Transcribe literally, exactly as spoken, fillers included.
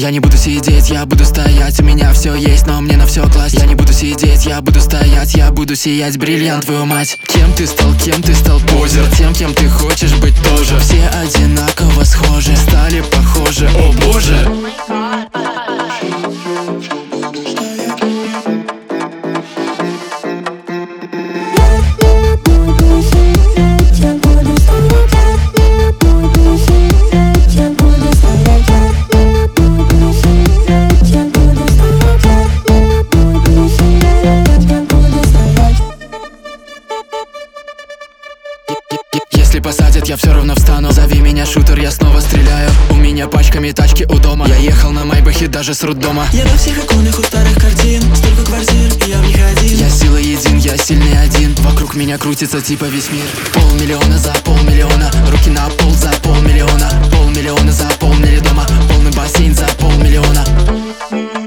Я не буду сидеть, я буду стоять. У меня все есть, но мне на все класть. Я не буду сидеть, я буду стоять. Я буду сиять, бриллиант, твою мать. Кем ты стал, кем ты стал, позер? Тем, кем ты хочешь быть тоже. Все одинаково схожи, стали похожи, о боже. Если посадят, я все равно встану. Зови меня, шутер, я снова стреляю. У меня пачками тачки у дома. Я ехал на Майбахе даже с роддома. Я на всех иконах у старых картин. Столько квартир, и я в них один. Я сила един, я сильный один. Вокруг меня крутится типа весь мир. Полмиллиона за полмиллиона. Руки на пол за полмиллиона. Полмиллиона за полмиллиона дома. Полный бассейн за полмиллиона.